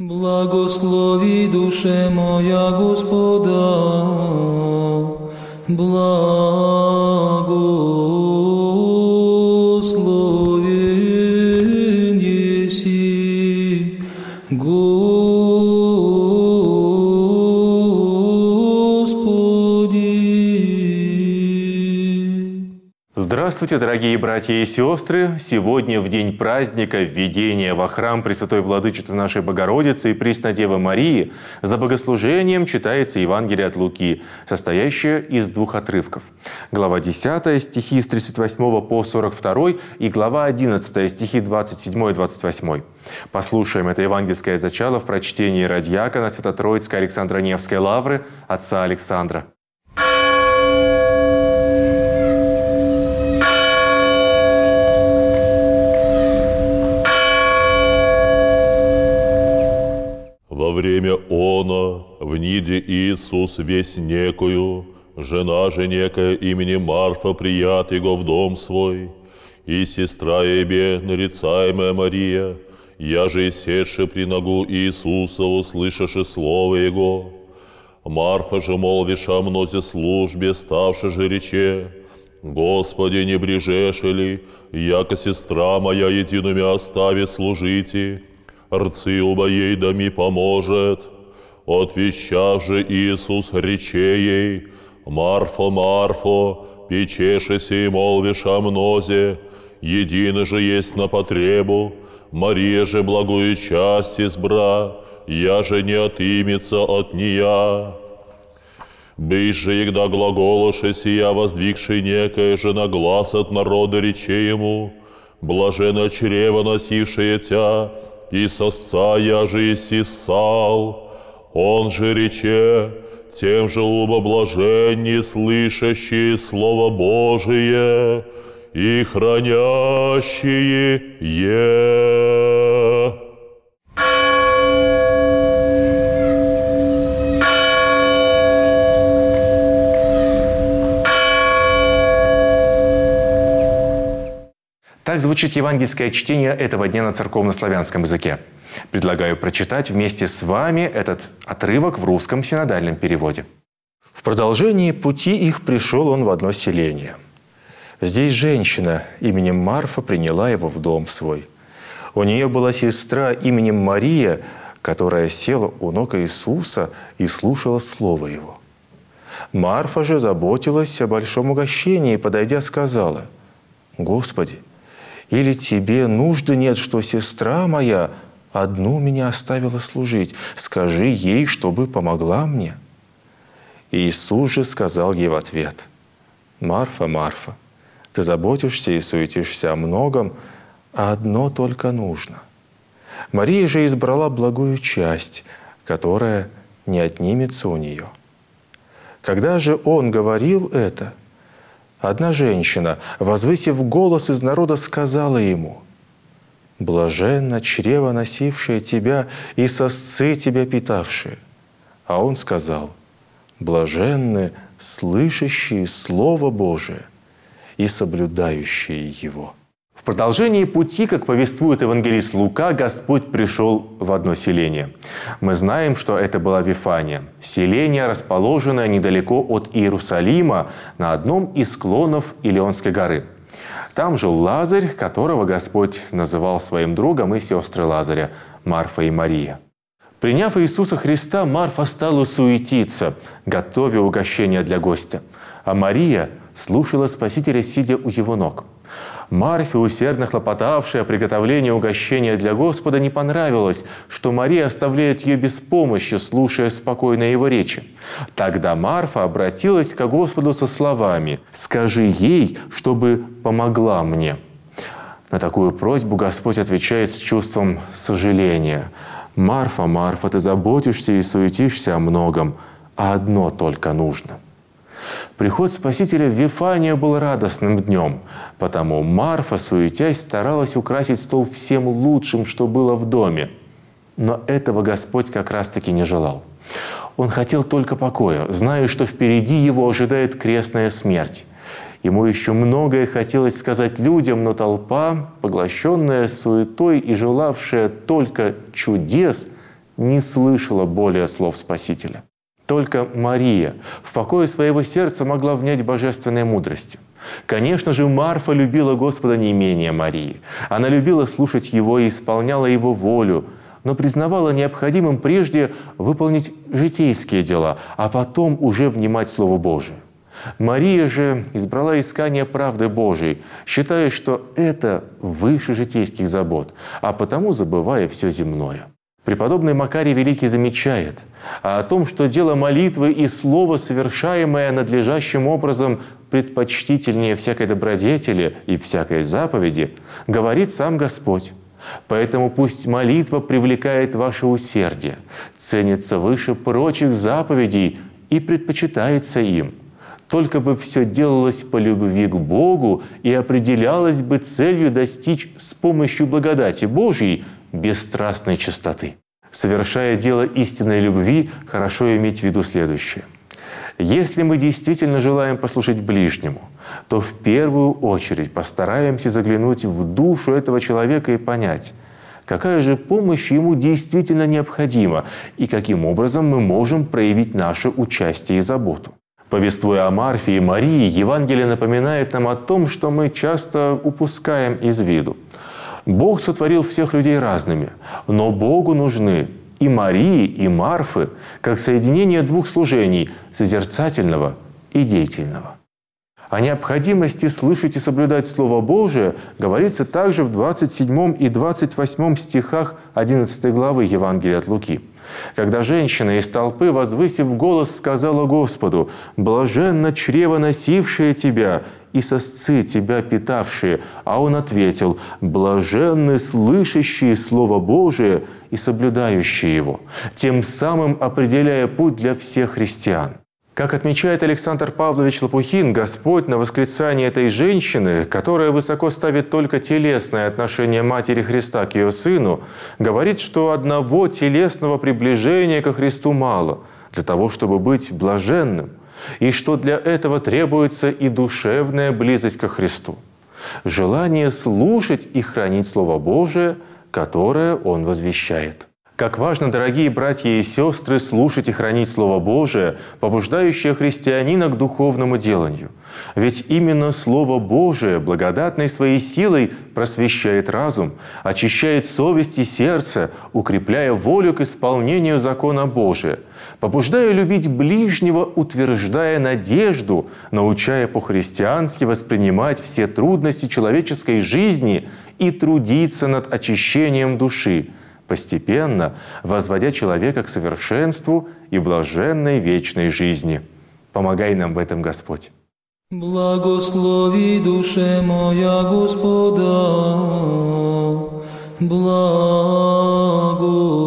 Благослови душе моя Господа, благословен еси, Господи. Здравствуйте, дорогие братья и сестры! Сегодня, в день праздника введения во храм Пресвятой Владычицы нашей Богородицы и Преснодевы Марии, за богослужением читается Евангелие от Луки, состоящее из двух отрывков. Глава 10, стихи с 38 по 42, и глава 11, стихи 27 и 28. Послушаем это евангельское зачало в прочтении радиакона Свято-Троицкой Александра Невской лавры отца Александра. Во время оно, в ниде Иисус весь некую, жена же некая именем Марфа прият его в дом свой, и сестра ебе, нарицаемая Мария, я же седши при ногу Иисуса, услышавши слово Его. Марфа же молвиша мнозе службе, ставши же рече, Господи, не брежешь ли, яко сестра моя едиными остави служите, рцы оба ей да ми поможет. Отвещав же Иисус рече ей, Марфо, Марфо, печешися и молвишь о мнозе, едино же есть на потребу, Мария же благую часть избра, я же не отымется от нея. Бысь же, егда глаголоше сия, воздвигший некое же на глаз от народа рече ему, блаженно чрево носившее тя, и сосца я же и сисал. Он же рече, тем же оба блаженни, слышащие Слово Божие и хранящие е. Так звучит евангельское чтение этого дня на церковнославянском языке. Предлагаю прочитать вместе с вами этот отрывок в русском синодальном переводе. В продолжении пути их пришел он в одно селение. Здесь женщина именем Марфа приняла его в дом свой. У нее была сестра именем Мария, которая села у ног Иисуса и слушала слово его. Марфа же заботилась о большом угощении, подойдя, сказала: «Господи, или тебе нужды нет, что сестра моя одну меня оставила служить? Скажи ей, чтобы помогла мне». Иисус же сказал ей в ответ: «Марфа, Марфа, ты заботишься и суетишься о многом, а одно только нужно. Мария же избрала благую часть, которая не отнимется у нее». Когда же он говорил это, одна женщина, возвысив голос из народа, сказала ему: «Блаженно чрево, носившее тебя, и сосцы тебя питавшие». А он сказал: «Блаженны слышащие Слово Божие и соблюдающие его». В продолжении пути, как повествует евангелист Лука, Господь пришел в одно селение. Мы знаем, что это была Вифания, селение, расположенное недалеко от Иерусалима, на одном из склонов Илионской горы. Там жил Лазарь, которого Господь называл своим другом, и сестры Лазаря, Марфа и Мария. Приняв Иисуса Христа, Марфа стала суетиться, готовя угощение для гостя, а Мария слушала Спасителя, сидя у его ног. Марфе, усердно хлопотавшей о приготовлении угощения для Господа, не понравилось, что Мария оставляет ее без помощи, слушая спокойно его речи. Тогда Марфа обратилась к Господу со словами: «Скажи ей, чтобы помогла мне». На такую просьбу Господь отвечает с чувством сожаления: «Марфа, Марфа, ты заботишься и суетишься о многом, а одно только нужно». Приход Спасителя в Вифанию был радостным днем, потому Марфа, суетясь, старалась украсить стол всем лучшим, что было в доме. Но этого Господь как раз-таки не желал. Он хотел только покоя, зная, что впереди его ожидает крестная смерть. Ему еще многое хотелось сказать людям, но толпа, поглощенная суетой и желавшая только чудес, не слышала более слов Спасителя. Только Мария в покое своего сердца могла внять божественной мудростью. Конечно же, Марфа любила Господа не менее Марии. Она любила слушать Его и исполняла Его волю, но признавала необходимым прежде выполнить житейские дела, а потом уже внимать Слову Божию. Мария же избрала искание правды Божией, считая, что это выше житейских забот, а потому забывая все земное. Преподобный Макарий Великий замечает о том, что дело молитвы и слова, совершаемое надлежащим образом, предпочтительнее всякой добродетели и всякой заповеди, говорит сам Господь. Поэтому пусть молитва привлекает ваше усердие, ценится выше прочих заповедей и предпочитается им. Только бы все делалось по любви к Богу и определялось бы целью достичь с помощью благодати Божьей бесстрастной чистоты. Совершая дело истинной любви, хорошо иметь в виду следующее. Если мы действительно желаем послужить ближнему, то в первую очередь постараемся заглянуть в душу этого человека и понять, какая же помощь ему действительно необходима и каким образом мы можем проявить наше участие и заботу. Повествуя о Марфе и Марии, Евангелие напоминает нам о том, что мы часто упускаем из виду. Бог сотворил всех людей разными, но Богу нужны и Марии, и Марфы, как соединение двух служений – созерцательного и деятельного. О необходимости слышать и соблюдать Слово Божие говорится также в 27 и 28 стихах 11 главы Евангелия от Луки. Когда женщина из толпы, возвысив голос, сказала Господу: «Блаженно чрево, носившее тебя, и сосцы тебя питавшие». А он ответил: «Блаженны слышащие Слово Божие и соблюдающие его», тем самым определяя путь для всех христиан. Как отмечает Александр Павлович Лопухин, Господь на восклицание этой женщины, которая высоко ставит только телесное отношение Матери Христа к ее Сыну, говорит, что одного телесного приближения ко Христу мало для того, чтобы быть блаженным, и что для этого требуется и душевная близость ко Христу, желание слушать и хранить Слово Божие, которое Он возвещает. Как важно, дорогие братья и сестры, слушать и хранить Слово Божие, побуждающее христианина к духовному деланию. Ведь именно Слово Божие благодатной своей силой просвещает разум, очищает совесть и сердце, укрепляя волю к исполнению закона Божия, побуждая любить ближнего, утверждая надежду, научая по-христиански воспринимать все трудности человеческой жизни и трудиться над очищением души, постепенно возводя человека к совершенству и блаженной вечной жизни. Помогай нам в этом, Господь. Благослови душе моя Господа, благо.